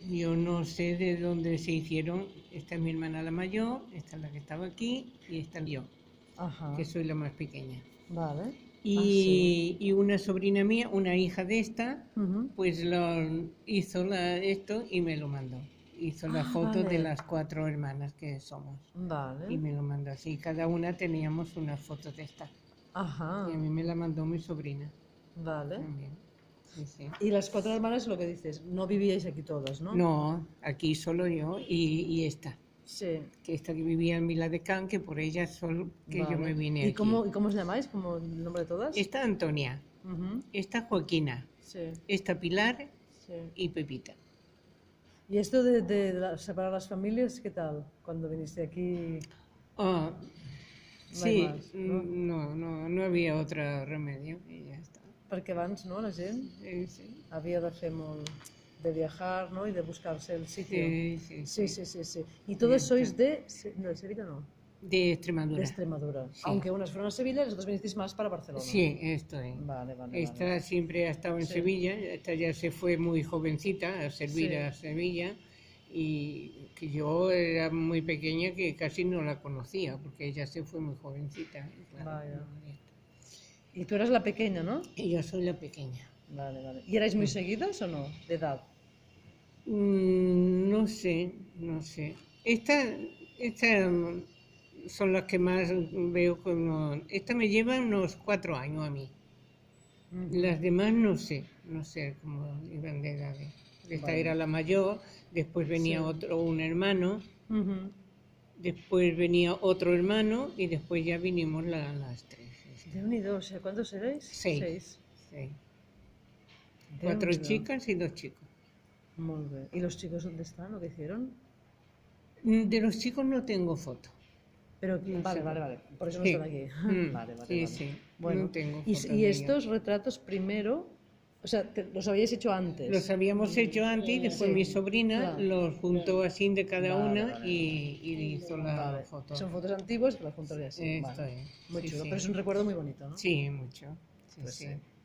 Yo no sé de dónde se hicieron. Esta es mi hermana la mayor, esta es la que estaba aquí y esta yo, Ajá, que soy la más pequeña. vale. Ah, sí. Y una sobrina mía, una hija de esta, Ujú. pues hizo esto y me lo mandó. Hizo la Ah, foto de vale. las 4 hermanas que somos y Vale. me lo mandó así. Cada una teníamos una foto de esta. Y a Ajá, mí me la mandó mi sobrina vale. también. Sí, sí. Y las 4 hermanas, lo que dices, no vivíais aquí todas, ¿no? No, aquí solo yo y esta. Sí, Que esta que vivía en Vila de Can, que por ella solo que yo me vale. vine ¿Y aquí. cómo os llamáis? ¿Cómo el nombre de todas? Esta Antonia, Ujú. esta Joaquina, Sí, esta Pilar sí. y Pepita. ¿Y esto de separar las familias, qué tal? Cuando viniste aquí, Oh, no hay sí, más, ¿no? no había otro remedio y ya está. Perquè abans, no, la gent Sí, sí, havia de fer molt, de viajar, ¿no? Y de buscarse el sitio. sí, sí, Sí, sí, sí, sí, sí. Y ya todos está. sois de, no, de Sevilla no, De de Extremadura, Extremadura. sí. Aunque unas fueron a Sevilla y las otras vinisteis más para Barcelona. Sí, esto es. Vale, vale, vale. Esta siempre ha estado en Sí. Sevilla, esta ya se fue muy jovencita a servir Sí. a Sevilla y que yo era muy pequeña que casi no la conocía porque ella se fue muy jovencita. Y claro, Vaya. no, Y tú eras la pequeña, ¿no? y yo soy la pequeña. Vale, vale. ¿Y erais muy seguidas o no? De edad. No sé, no sé. Estas son las que más veo como... Esta me lleva unos 4 años a mí. Ujú. Las demás no sé cómo iban de edades. Esta Vale. era la mayor, después venía Sí. un hermano, Ujú. después venía otro hermano y después ya vinimos las tres. Déu-n'hi-do, o sea, ¿cuántos erais? 6. Sí. 4 Déu-n'hi-do. chicas y 2 chicos. Molt bé. ¿Y los chicos dónde están o qué hicieron? De los chicos no tengo foto. Pero, No vale, sé. vale, vale. Por eso no Sí. están aquí. Vale, vale, Sí, vale. sí. Bueno, No tengo y, fotos y de estos ellos. retratos primero, o sea, los habíais hecho antes. Los habíamos hecho antes y después Sí. mi sobrina Claro. los juntó así de cada Vale, una vale, y hizo la Vale. foto. Son fotos antiguas que las juntaría así. Esto Vale. es. Muy Sí, chulo, sí. pero es un recuerdo muy bonito, ¿no? Sí, mucho. Sí, Pues sí. sí.